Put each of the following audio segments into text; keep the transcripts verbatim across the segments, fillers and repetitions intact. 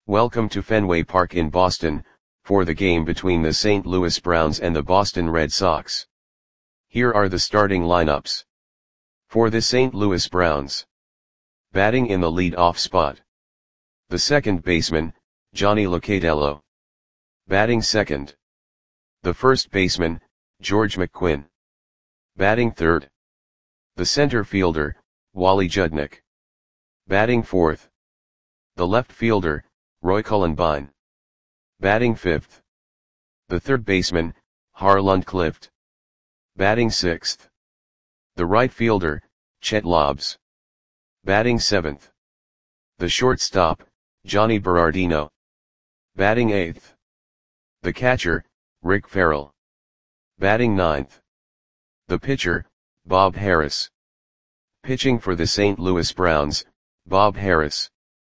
Welcome to Fenway Park in Boston, for the game between the Saint Louis Browns and the Boston Red Sox. Here are the starting lineups. For the Saint Louis Browns. Batting in the lead-off spot. The second baseman, Johnny Locatello. Batting second. The first baseman, George McQuinn. Batting third. The center fielder, Wally Judnick. Batting fourth. The left fielder, Roy Cullenbine. Batting fifth. The third baseman, Harland Clift. Batting sixth. The right fielder, Chet Lobbs. Batting seventh. The shortstop, Johnny Berardino. Batting eighth. The catcher, Rick Farrell. Batting ninth. The pitcher, Bob Harris. Pitching for the Saint Louis Browns, Bob Harris.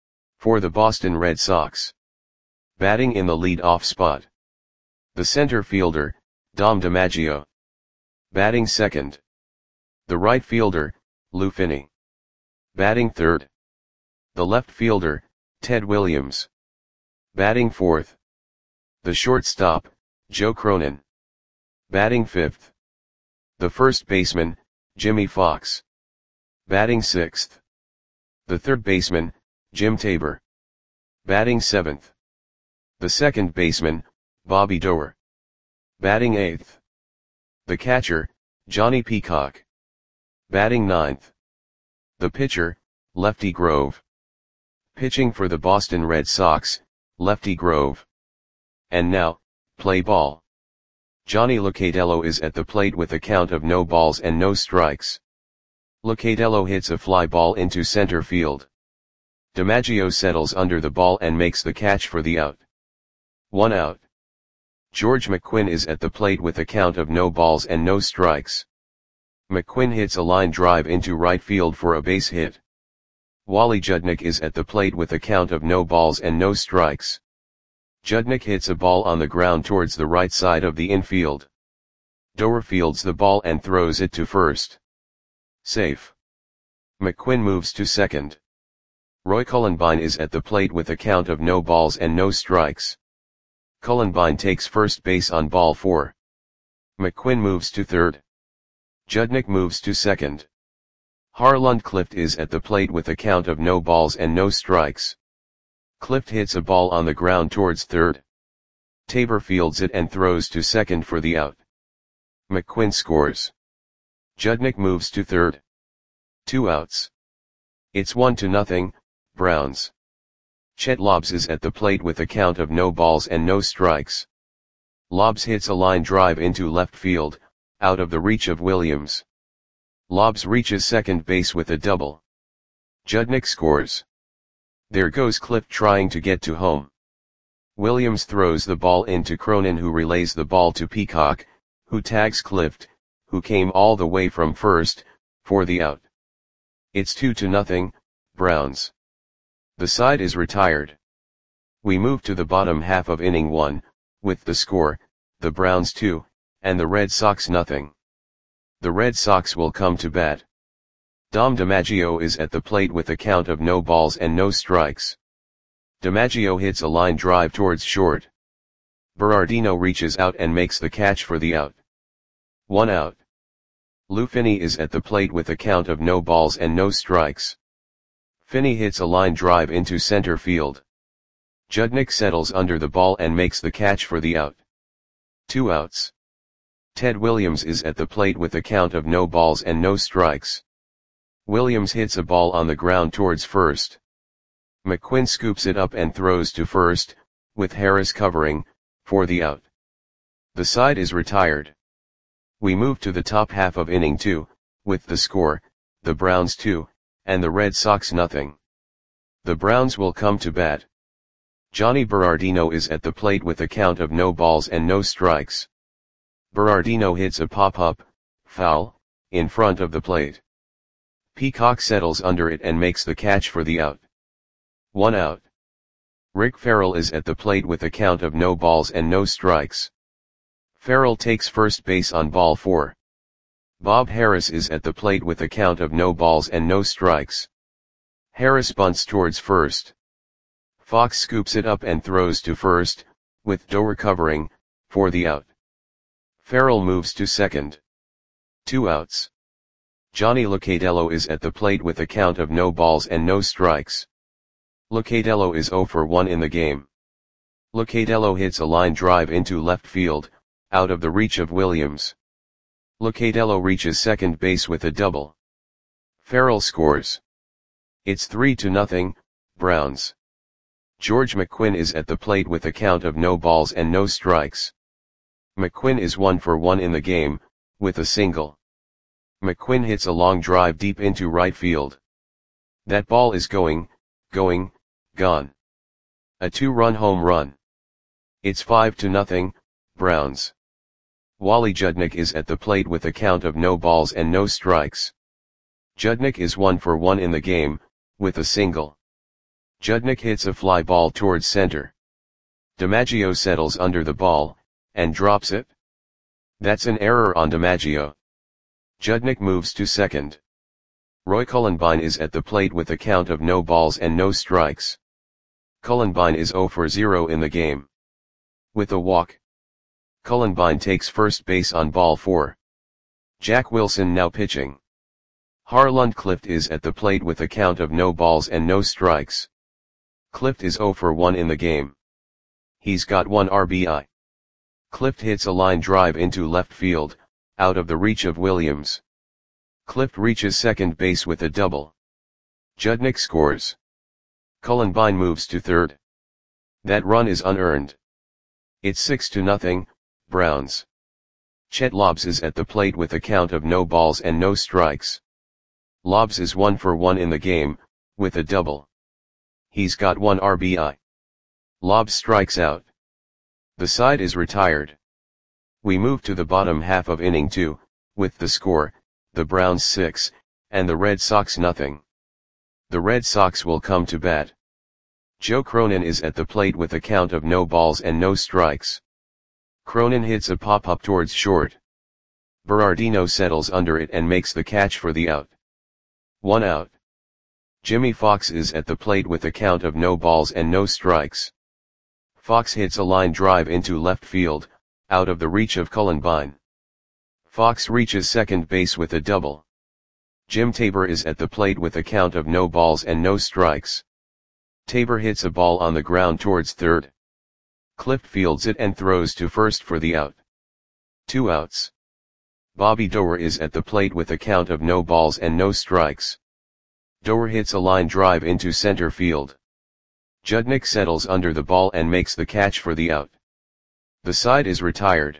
For the Boston Red Sox. Batting in the lead-off spot. The center fielder, Dom DiMaggio. Batting second. The right fielder, Lou Finney. Batting third. The left fielder, Ted Williams. Batting fourth. The shortstop, Joe Cronin. Batting fifth. The first baseman, Jimmy Fox. Batting sixth. The third baseman, Jim Tabor. Batting seventh. The second baseman, Bobby Doerr. Batting eighth. The catcher, Johnny Peacock. Batting ninth. The pitcher, Lefty Grove. Pitching for the Boston Red Sox, Lefty Grove. And now, play ball. Johnny Locatello is at the plate with a count of no balls and no strikes. Locatello hits a fly ball into center field. DiMaggio settles under the ball and makes the catch for the out. One out. George McQuinn is at the plate with a count of no balls and no strikes. McQuinn hits a line drive into right field for a base hit. Wally Judnick is at the plate with a count of no balls and no strikes. Judnick hits a ball on the ground towards the right side of the infield. Doerr fields the ball and throws it to first. Safe. McQuinn moves to second. Roy Cullenbine is at the plate with a count of no balls and no strikes. Cullenbine takes first base on ball four. McQuinn moves to third. Judnick moves to second. Harland Clift is at the plate with a count of no balls and no strikes. Clift hits a ball on the ground towards third. Tabor fields it and throws to second for the out. McQuinn scores. Judnick moves to third. Two outs. It's one to nothing, Browns. Chet Lobbs is at the plate with a count of no balls and no strikes. Lobbs hits a line drive into left field, out of the reach of Williams. Lobbs reaches second base with a double. Judnick scores. There goes Clift trying to get to home. Williams throws the ball into Cronin, who relays the ball to Peacock, who tags Clift, who came all the way from first, for the out. It's two to nothing, Browns. The side is retired. We move to the bottom half of inning one, with the score, the Browns two, and the Red Sox nothing. The Red Sox will come to bat. Dom DiMaggio is at the plate with a count of no balls and no strikes. DiMaggio hits a line drive towards short. Berardino reaches out and makes the catch for the out. One out. Lou Finney is at the plate with a count of no balls and no strikes. Finney hits a line drive into center field. Judnick settles under the ball and makes the catch for the out. Two outs. Ted Williams is at the plate with a count of no balls and no strikes. Williams hits a ball on the ground towards first. McQuinn scoops it up and throws to first, with Harris covering, for the out. The side is retired. We move to the top half of inning two, with the score, the Browns two, and the Red Sox nothing. The Browns will come to bat. Johnny Berardino is at the plate with a count of no balls and no strikes. Berardino hits a pop-up, foul, in front of the plate. Peacock settles under it and makes the catch for the out. One out. Rick Farrell is at the plate with a count of no balls and no strikes. Farrell takes first base on ball four. Bob Harris is at the plate with a count of no balls and no strikes. Harris bunts towards first. Fox scoops it up and throws to first, with Doe recovering, for the out. Farrell moves to second. Two outs. Johnny Locatello is at the plate with a count of no balls and no strikes. Locatello is oh for one in the game. Locatello hits a line drive into left field, out of the reach of Williams. Locatello reaches second base with a double. Farrell scores. It's three to nothing, Browns. George McQuinn is at the plate with a count of no balls and no strikes. McQuinn is one for one in the game, with a single. McQuinn hits a long drive deep into right field. That ball is going, going, gone. A two-run home run. It's five to nothing, Browns. Wally Judnick is at the plate with a count of no balls and no strikes. Judnick is one for one in the game, with a single. Judnick hits a fly ball towards center. DiMaggio settles under the ball, and drops it. That's an error on DiMaggio. Judnick moves to second. Roy Cullenbine is at the plate with a count of no balls and no strikes. Cullenbine is oh for zero in the game. With a walk. Cullenbine takes first base on ball four. Jack Wilson now pitching. Harland Clift is at the plate with a count of no balls and no strikes. Clift is oh for one in the game. He's got one R B I. Clift hits a line drive into left field, out of the reach of Williams. Clift reaches second base with a double. Judnick scores. Cullenbine moves to third. That run is unearned. It's six to nothing, Browns. Chet Lobbs is at the plate with a count of no balls and no strikes. Lobbs is one for one in the game, with a double. He's got one R B I. Lobbs strikes out. The side is retired. We move to the bottom half of inning two, with the score, the Browns six, and the Red Sox nothing. The Red Sox will come to bat. Joe Cronin is at the plate with a count of no balls and no strikes. Cronin hits a pop-up towards short. Berardino settles under it and makes the catch for the out. One out. Jimmy Fox is at the plate with a count of no balls and no strikes. Fox hits a line drive into left field, out of the reach of Cullenbine. Fox reaches second base with a double. Jim Tabor is at the plate with a count of no balls and no strikes. Tabor hits a ball on the ground towards third. Clift fields it and throws to first for the out. Two outs. Bobby Doerr is at the plate with a count of no balls and no strikes. Doerr hits a line drive into center field. Judnick settles under the ball and makes the catch for the out. The side is retired.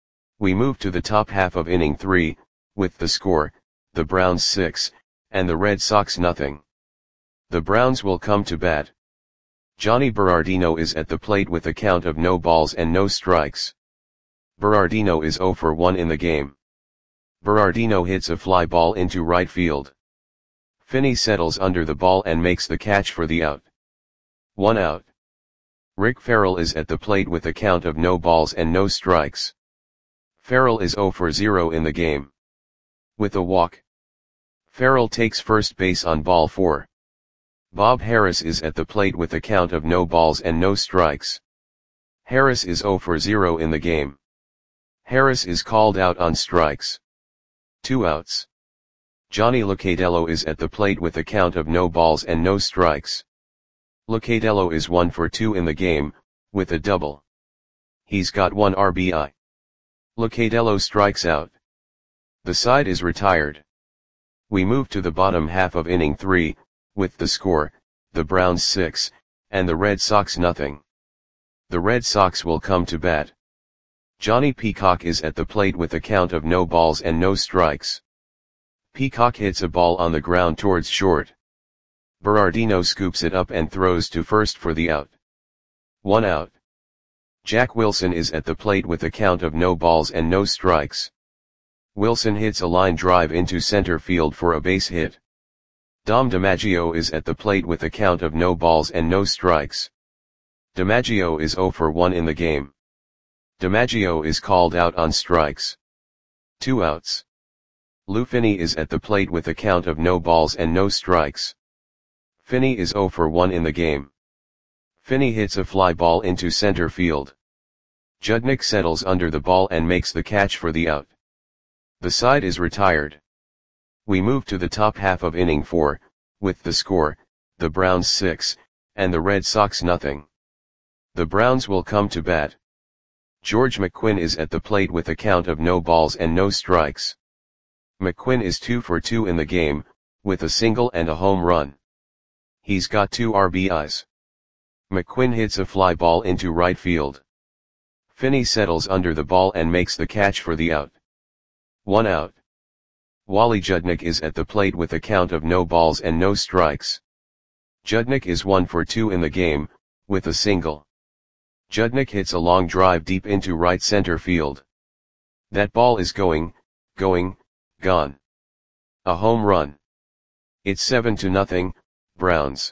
We move to the top half of inning three, with the score, the Browns six, and the Red Sox nothing. The Browns will come to bat. Johnny Berardino is at the plate with a count of no balls and no strikes. Berardino is oh for one in the game. Berardino hits a fly ball into right field. Finney settles under the ball and makes the catch for the out. One out. Rick Farrell is at the plate with a count of no balls and no strikes. Farrell is oh for zero in the game. With a walk. Farrell takes first base on ball four. Bob Harris is at the plate with a count of no balls and no strikes. Harris is oh for zero in the game. Harris is called out on strikes. Two outs. Johnny Locatello is at the plate with a count of no balls and no strikes. Locatello is one for two in the game, with a double. He's got one R B I. Locatello strikes out. The side is retired. We move to the bottom half of inning three, with the score, the Browns six, and the Red Sox nothing. The Red Sox will come to bat. Johnny Peacock is at the plate with a count of no balls and no strikes. Peacock hits a ball on the ground towards short. Berardino scoops it up and throws to first for the out. One out. Jack Wilson is at the plate with a count of no balls and no strikes. Wilson hits a line drive into center field for a base hit. Dom DiMaggio is at the plate with a count of no balls and no strikes. DiMaggio is oh for one in the game. DiMaggio is called out on strikes. Two outs. Lou Finney is at the plate with a count of no balls and no strikes. Finney is oh for one in the game. Finney hits a fly ball into center field. Judnick settles under the ball and makes the catch for the out. The side is retired. We move to the top half of inning four, with the score, the Browns six, and the Red Sox nothing. The Browns will come to bat. George McQuinn is at the plate with a count of no balls and no strikes. McQuinn is two for two in the game, with a single and a home run. He's got two R B Is. McQuinn hits a fly ball into right field. Finney settles under the ball and makes the catch for the out. One out. Wally Judnick is at the plate with a count of no balls and no strikes. Judnick is one for two in the game, with a single. Judnick hits a long drive deep into right center field. That ball is going, going, gone. A home run. It's seven to nothing, Browns.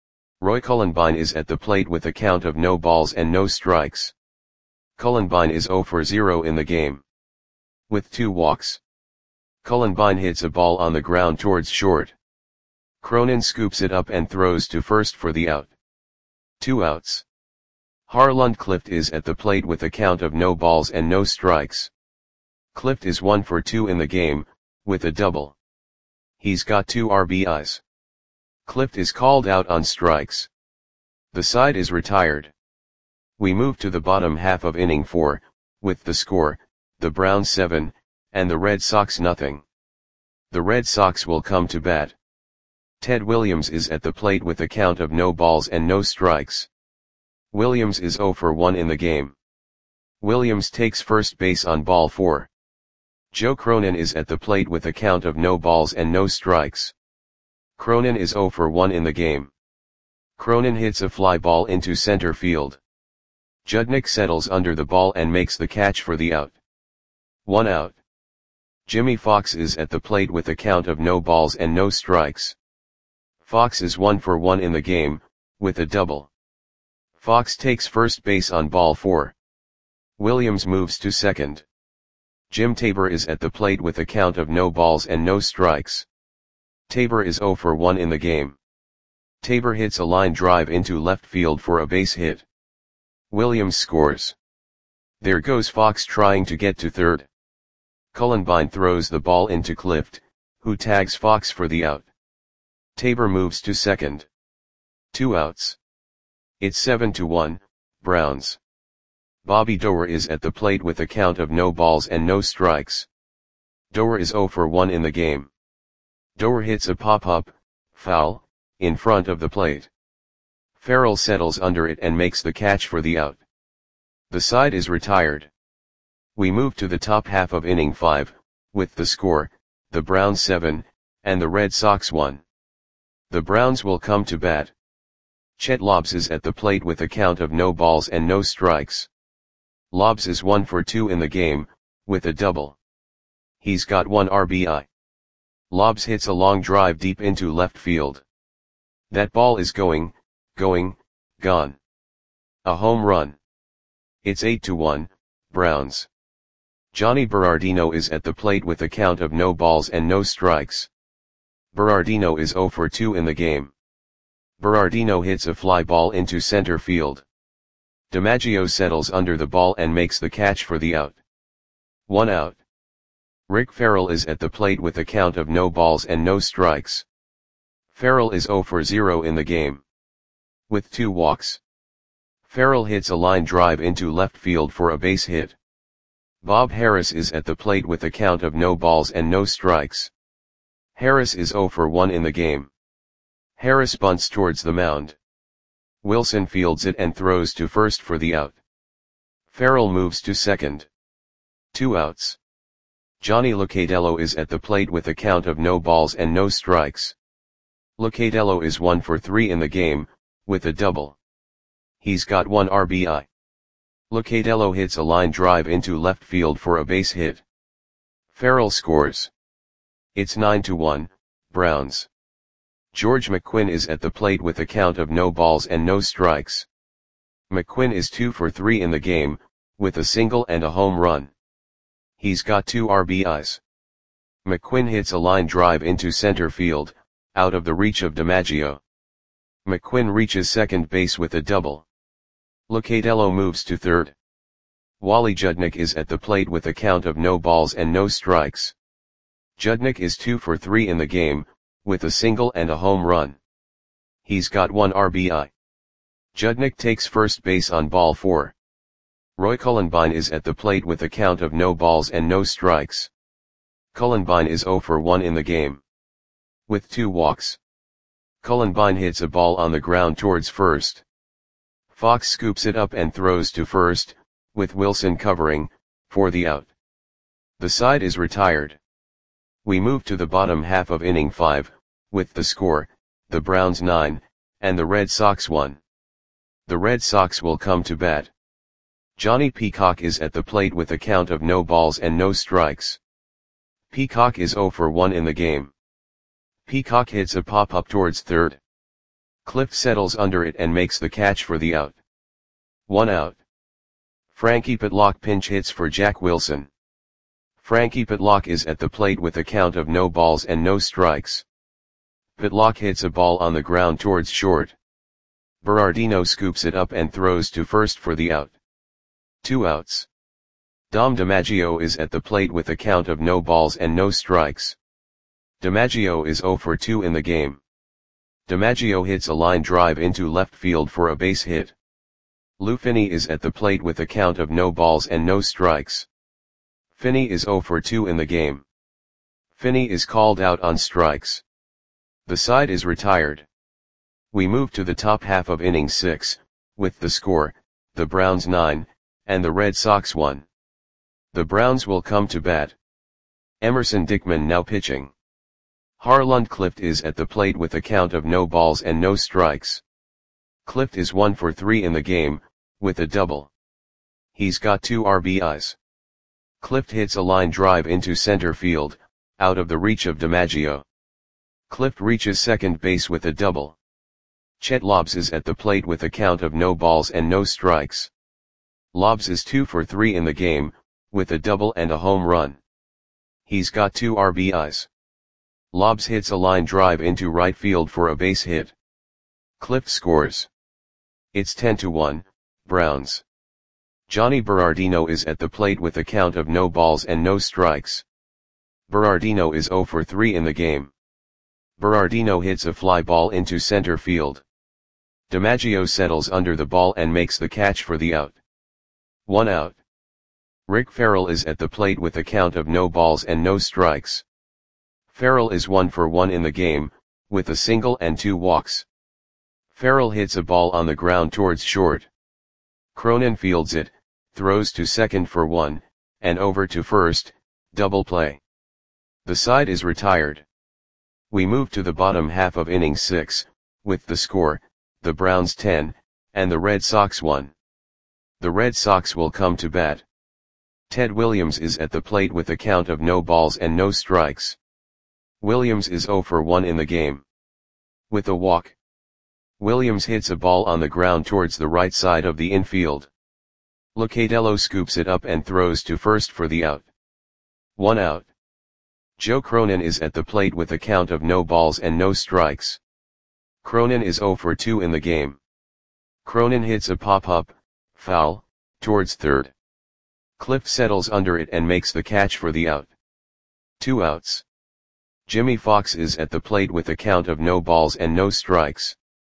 Roy Cullenbine is at the plate with a count of no balls and no strikes. Cullenbine is zero for zero in the game. With two walks. Cullenbine hits a ball on the ground towards short. Cronin scoops it up and throws to first for the out. Two outs. Harland Clift is at the plate with a count of no balls and no strikes. Clift is one for two in the game, with a double. He's got two R B Is. Clift is called out on strikes. The side is retired. We move to the bottom half of inning four, with the score, the Browns seven, and the Red Sox nothing. The Red Sox will come to bat. Ted Williams is at the plate with a count of no balls and no strikes. Williams is zero for one in the game. Williams takes first base on ball four. Joe Cronin is at the plate with a count of no balls and no strikes. Cronin is zero for one in the game. Cronin hits a fly ball into center field. Judnick settles under the ball and makes the catch for the out. One out. Jimmy Fox is at the plate with a count of no balls and no strikes. Fox is one for one in the game, with a double. Fox takes first base on ball four. Williams moves to second. Jim Tabor is at the plate with a count of no balls and no strikes. Tabor is zero for one in the game. Tabor hits a line drive into left field for a base hit. Williams scores. There goes Fox trying to get to third. Cullenbine throws the ball into Clift, who tags Fox for the out. Tabor moves to second. Two outs. It's seven to one, Browns. Bobby Doerr is at the plate with a count of no balls and no strikes. Doerr is zero for one in the game. Doerr hits a pop-up, foul, in front of the plate. Farrell settles under it and makes the catch for the out. The side is retired. We move to the top half of inning five, with the score, the Browns seven, and the Red Sox one. The Browns will come to bat. Chet Lobbs is at the plate with a count of no balls and no strikes. Lobbs is one for two in the game, with a double. He's got one R B I. Lobbs hits a long drive deep into left field. That ball is going, going, gone. A home run. It's eight to one, Browns. Johnny Berardino is at the plate with a count of no balls and no strikes. Berardino is zero for two in the game. Berardino hits a fly ball into center field. DiMaggio settles under the ball and makes the catch for the out. One out. Rick Farrell is at the plate with a count of no balls and no strikes. Farrell is zero for zero in the game. With two walks. Farrell hits a line drive into left field for a base hit. Bob Harris is at the plate with a count of no balls and no strikes. Harris is zero for one in the game. Harris bunts towards the mound. Wilson fields it and throws to first for the out. Farrell moves to second. Two outs. Johnny Locatello is at the plate with a count of no balls and no strikes. Locatello is one for three in the game, with a double. He's got one R B I. Locatello hits a line drive into left field for a base hit. Farrell scores. It's nine to one, Browns. George McQuinn is at the plate with a count of no balls and no strikes. McQuinn is two for three in the game, with a single and a home run. He's got two R B Is. McQuinn hits a line drive into center field, out of the reach of DiMaggio. McQuinn reaches second base with a double. Locatello moves to third. Wally Judnick is at the plate with a count of no balls and no strikes. Judnick is two for three in the game, with a single and a home run. He's got one R B I. Judnick takes first base on ball four. Roy Cullenbine is at the plate with a count of no balls and no strikes. Cullenbine is zero for one in the game, with two walks. Cullenbine hits a ball on the ground towards first. Fox scoops it up and throws to first, with Wilson covering, for the out. The side is retired. We move to the bottom half of inning five, with the score, the Browns nine, and the Red Sox one. The Red Sox will come to bat. Johnny Peacock is at the plate with a count of no balls and no strikes. Peacock is zero for one in the game. Peacock hits a pop-up towards third. Clift settles under it and makes the catch for the out. One out. Frankie Pitlock pinch hits for Jack Wilson. Frankie Pitlock is at the plate with a count of no balls and no strikes. Pitlock hits a ball on the ground towards short. Berardino scoops it up and throws to first for the out. Two outs. Dom DiMaggio is at the plate with a count of no balls and no strikes. DiMaggio is zero for two in the game. DiMaggio hits a line drive into left field for a base hit. Lou Finney is at the plate with a count of no balls and no strikes. Finney is zero for two in the game. Finney is called out on strikes. The side is retired. We move to the top half of inning six, with the score, the Browns nine, and the Red Sox one. The Browns will come to bat. Emerson Dickman now pitching. Harland Clift is at the plate with a count of no balls and no strikes. Clift is one for three in the game, with a double. He's got two R B Is. Clift hits a line drive into center field, out of the reach of DiMaggio. Clift reaches second base with a double. Chet Lobbs is at the plate with a count of no balls and no strikes. Lobbs is two for three in the game, with a double and a home run. He's got two R B Is. Lobbs hits a line drive into right field for a base hit. Clift scores. It's ten to one, Browns. Johnny Berardino is at the plate with a count of no balls and no strikes. Berardino is zero for three in the game. Berardino hits a fly ball into center field. DiMaggio settles under the ball and makes the catch for the out. One out. Rick Farrell is at the plate with a count of no balls and no strikes. Farrell is one for one in the game, with a single and two walks. Farrell hits a ball on the ground towards short. Cronin fields it, throws to second for one, and over to first, double play. The side is retired. We move to the bottom half of inning six, with the score, the Browns ten, and the Red Sox one. The Red Sox will come to bat. Ted Williams is at the plate with a count of no balls and no strikes. Williams is zero for one in the game, with a walk. Williams hits a ball on the ground towards the right side of the infield. Locatello scoops it up and throws to first for the out. One out. Joe Cronin is at the plate with a count of no balls and no strikes. Cronin is zero for two in the game. Cronin hits a pop-up, foul, towards third. Clift settles under it and makes the catch for the out. Two outs. Jimmy Fox is at the plate with a count of no balls and no strikes.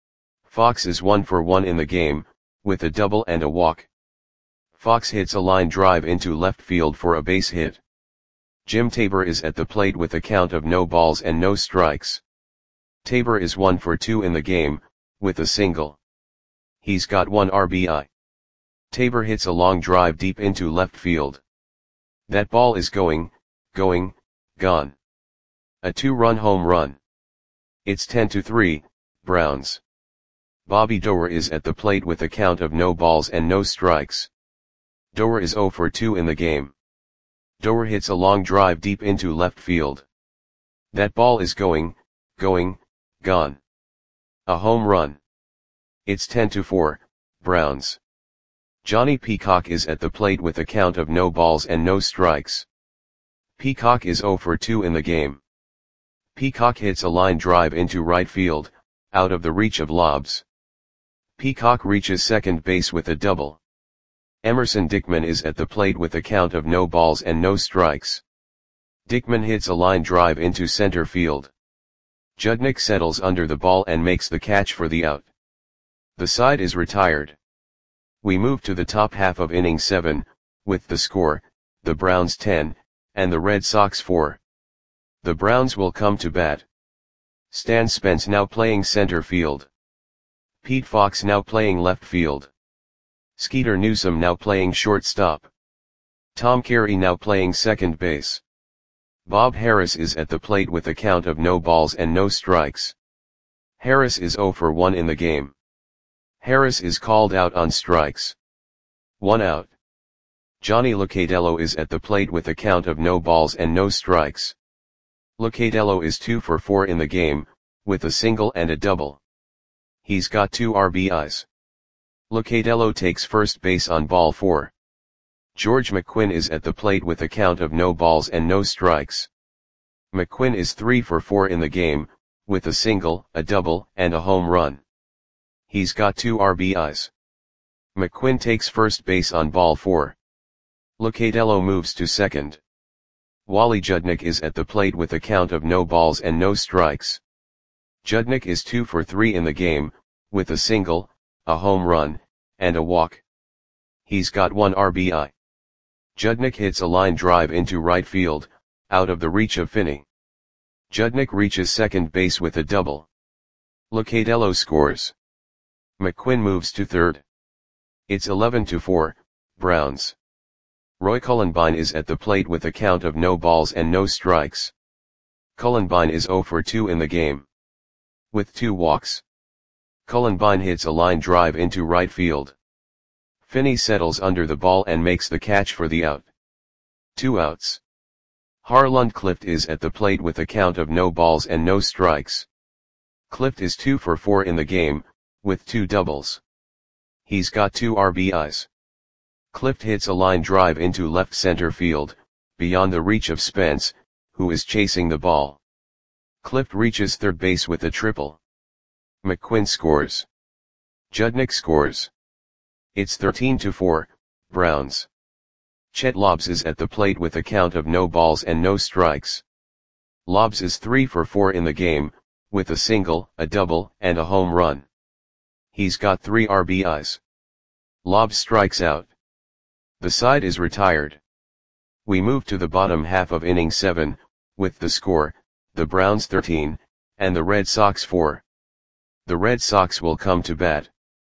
Fox is one for one in the game, with a double and a walk. Fox hits a line drive into left field for a base hit. Jim Tabor is at the plate with a count of no balls and no strikes. Tabor is one for two in the game, with a single. He's got one R B I. Tabor hits a long drive deep into left field. That ball is going, going, gone. A two-run home run. It's ten to three, Browns. Bobby Doerr is at the plate with a count of no balls and no strikes. Doerr is zero for two in the game. Doerr hits a long drive deep into left field. That ball is going, going, gone. A home run. It's ten to four, Browns. Johnny Peacock is at the plate with a count of no balls and no strikes. Peacock is zero for two in the game. Peacock hits a line drive into right field, out of the reach of lobs. Peacock reaches second base with a double. Emerson Dickman is at the plate with a count of no balls and no strikes. Dickman hits a line drive into center field. Judnick settles under the ball and makes the catch for the out. The side is retired. We move to the top half of inning seven, with the score, the Browns ten, and the Red Sox four. The Browns will come to bat. Stan Spence now playing center field. Pete Fox now playing left field. Skeeter Newsome now playing shortstop. Tom Carey now playing second base. Bob Harris is at the plate with a count of no balls and no strikes. Harris is zero for one in the game. Harris is called out on strikes. One out. Johnny Locatello is at the plate with a count of no balls and no strikes. Locatello is two for four in the game, with a single and a double. He's got two R B Is. Locatello takes first base on ball four. George McQuinn is at the plate with a count of no balls and no strikes. McQuinn is three for four in the game, with a single, a double, and a home run. He's got two R B Is. McQuinn takes first base on ball four. Locatello moves to second. Wally Judnick is at the plate with a count of no balls and no strikes. Judnick is two for three in the game, with a single, a home run, and a walk. He's got one R B I. Judnick hits a line drive into right field, out of the reach of Finney. Judnick reaches second base with a double. Locatello scores. McQuinn moves to third. It's eleven to four, Browns. Roy Cullenbine is at the plate with a count of no balls and no strikes. Cullenbine is zero for two in the game. With two walks. Cullenbine hits a line drive into right field. Finney settles under the ball and makes the catch for the out. Two outs. Harland Clift is at the plate with a count of no balls and no strikes. Clift is two for four in the game, with two doubles. He's got two R B Is. Clift hits a line drive into left center field, beyond the reach of Spence, who is chasing the ball. Clift reaches third base with a triple. McQuinn scores. Judnick scores. It's thirteen to four, Browns. Chet Lobbs is at the plate with a count of no balls and no strikes. Lobbs is three for four in the game, with a single, a double, and a home run. He's got three R B Is. Lobbs strikes out. The side is retired. We move to the bottom half of inning seven, with the score, the Browns thirteen, and the Red Sox four. The Red Sox will come to bat.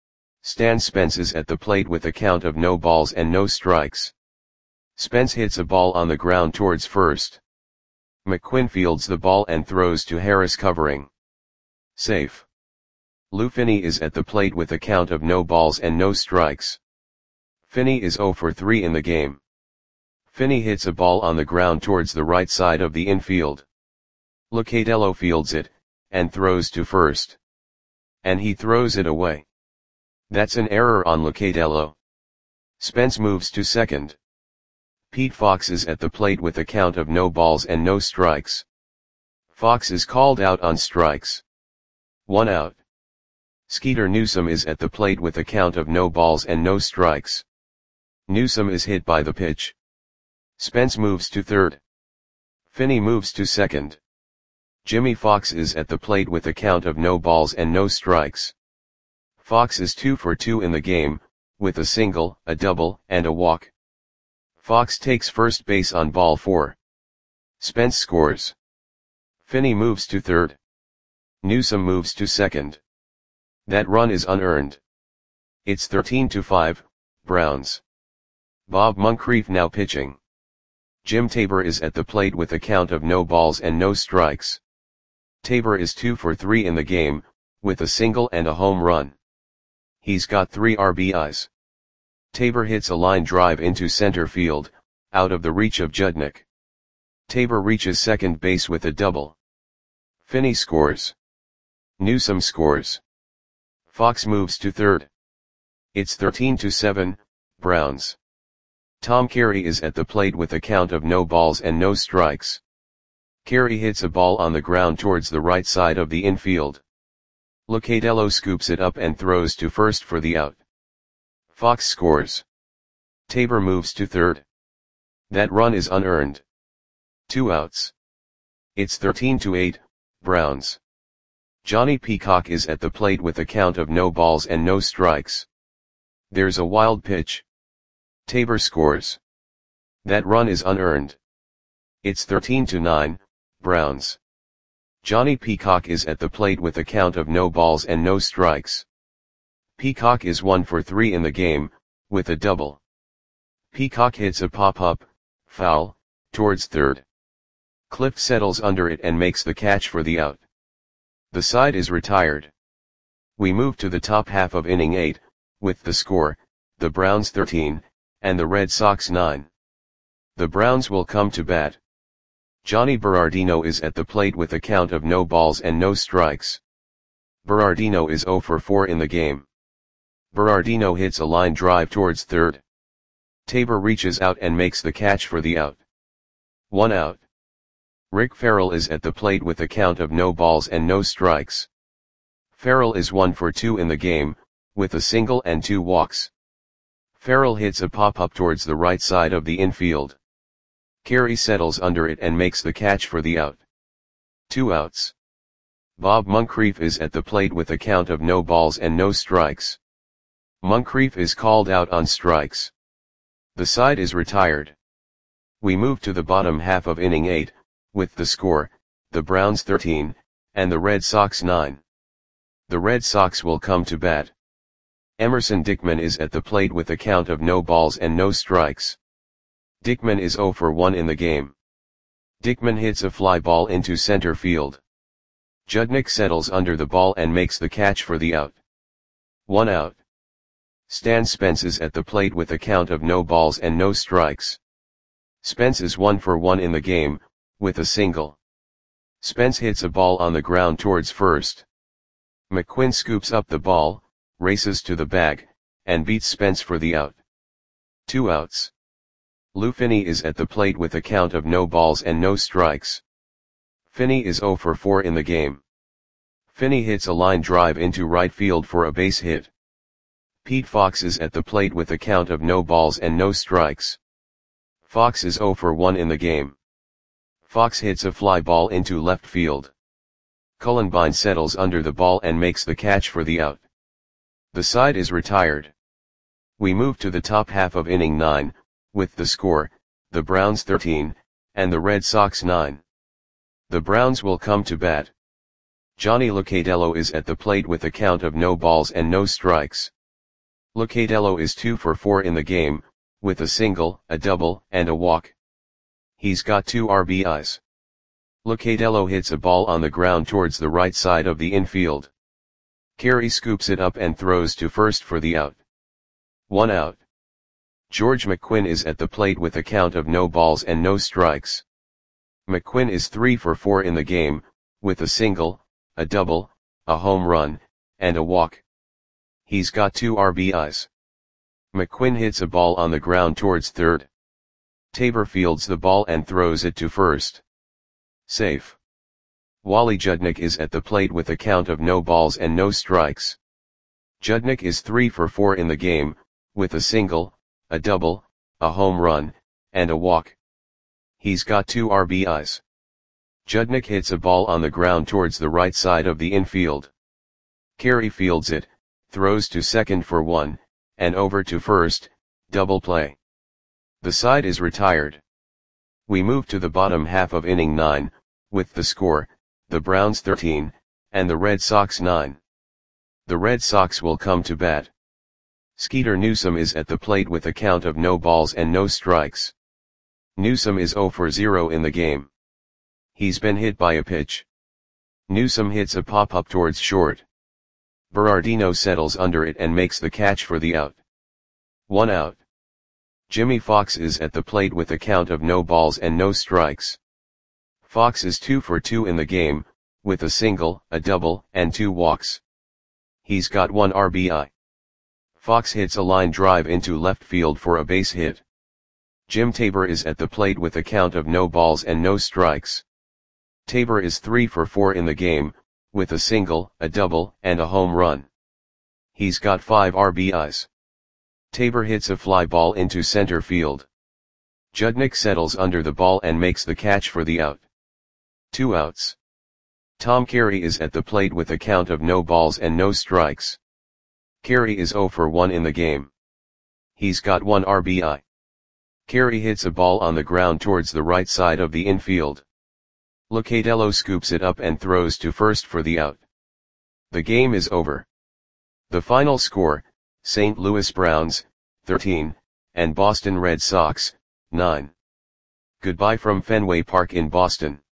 Stan Spence is at the plate with a count of no balls and no strikes. Spence hits a ball on the ground towards first. McQuinn fields the ball and throws to Harris covering. Safe. Lou Finney is at the plate with a count of no balls and no strikes. Finney is zero for three in the game. Finney hits a ball on the ground towards the right side of the infield. Locatello fields it, and throws to first. And he throws it away. That's an error on Locatello. Spence moves to second. Pete Fox is at the plate with a count of no balls and no strikes. Fox is called out on strikes. One out. Skeeter Newsome is at the plate with a count of no balls and no strikes. Newsome is hit by the pitch. Spence moves to third. Finney moves to second. Jimmy Fox is at the plate with a count of no balls and no strikes. Fox is two for two in the game, with a single, a double, and a walk. Fox takes first base on ball four. Spence scores. Finney moves to third. Newsome moves to second. That run is unearned. It's thirteen to five, Browns. Bob Moncrief now pitching. Jim Tabor is at the plate with a count of no balls and no strikes. Tabor is two for three in the game, with a single and a home run. He's got three R B Is. Tabor hits a line drive into center field, out of the reach of Judnick. Tabor reaches second base with a double. Finney scores. Newsome scores. Fox moves to third. It's thirteen to seven, Browns. Tom Carey is at the plate with a count of no balls and no strikes. Carey hits a ball on the ground towards the right side of the infield. Locatello scoops it up and throws to first for the out. Fox scores. Tabor moves to third. That run is unearned. Two outs. It's thirteen to eight, Browns. Johnny Peacock is at the plate with a count of no balls and no strikes. There's a wild pitch. Tabor scores. That run is unearned. It's thirteen to nine, Browns. Johnny Peacock is at the plate with a count of no balls and no strikes. Peacock is one for three in the game, with a double. Peacock hits a pop-up, foul, towards third. Clift settles under it and makes the catch for the out. The side is retired. We move to the top half of inning eight, with the score, the Browns thirteen, and the Red Sox nine. The Browns will come to bat. Johnny Berardino is at the plate with a count of no balls and no strikes. Berardino is zero for four in the game. Berardino hits a line drive towards third. Tabor reaches out and makes the catch for the out. One out. Rick Farrell is at the plate with a count of no balls and no strikes. Farrell is one for two in the game, with a single and two walks. Farrell hits a pop-up towards the right side of the infield. Carey settles under it and makes the catch for the out. Two outs. Bob Moncrief is at the plate with a count of no balls and no strikes. Moncrief is called out on strikes. The side is retired. We move to the bottom half of inning eight, with the score, the Browns thirteen, and the Red Sox nine. The Red Sox will come to bat. Emerson Dickman is at the plate with a count of no balls and no strikes. Dickman is zero for one in the game. Dickman hits a fly ball into center field. Judnick settles under the ball and makes the catch for the out. One out. Stan Spence is at the plate with a count of no balls and no strikes. Spence is one for one in the game, with a single. Spence hits a ball on the ground towards first. McQuinn scoops up the ball, races to the bag, and beats Spence for the out. Two outs. Lou Finney is at the plate with a count of no balls and no strikes. Finney is zero for four in the game. Finney hits a line drive into right field for a base hit. Pete Fox is at the plate with a count of no balls and no strikes. Fox is zero for one in the game. Fox hits a fly ball into left field. Cullenbine settles under the ball and makes the catch for the out. The side is retired. We move to the top half of inning nine, with the score, the Browns thirteen, and the Red Sox nine. The Browns will come to bat. Johnny Locatello is at the plate with a count of no balls and no strikes. Locatello is two for four in the game, with a single, a double, and a walk. He's got two R B Is. Locatello hits a ball on the ground towards the right side of the infield. Carey scoops it up and throws to first for the out. One out. George McQuinn is at the plate with a count of no balls and no strikes. McQuinn is three for four in the game, with a single, a double, a home run, and a walk. He's got two R B Is. McQuinn hits a ball on the ground towards third. Tabor fields the ball and throws it to first. Safe. Wally Judnick is at the plate with a count of no balls and no strikes. Judnick is three for four in the game, with a single, a double, a home run, and a walk. He's got two R B Is. Judnick hits a ball on the ground towards the right side of the infield. Carey fields it, throws to second for one, and over to first, double play. The side is retired. We move to the bottom half of inning nine, with the score, the Browns thirteen, and the Red Sox nine. The Red Sox will come to bat. Skeeter Newsom is at the plate with a count of no balls and no strikes. Newsom is zero for zero in the game. He's been hit by a pitch. Newsom hits a pop-up towards short. Berardino settles under it and makes the catch for the out. One out. Jimmy Fox is at the plate with a count of no balls and no strikes. Fox is two for two in the game, with a single, a double, and two walks. He's got one R B I. Fox hits a line drive into left field for a base hit. Jim Tabor is at the plate with a count of no balls and no strikes. Tabor is three for four in the game, with a single, a double, and a home run. He's got five R B Is. Tabor hits a fly ball into center field. Judnick settles under the ball and makes the catch for the out. Two outs. Tom Carey is at the plate with a count of no balls and no strikes. Carey is zero for one in the game. He's got one R B I. Carey hits a ball on the ground towards the right side of the infield. Locatello scoops it up and throws to first for the out. The game is over. The final score, Saint Louis Browns, thirteen, and Boston Red Sox, nine. Goodbye from Fenway Park in Boston.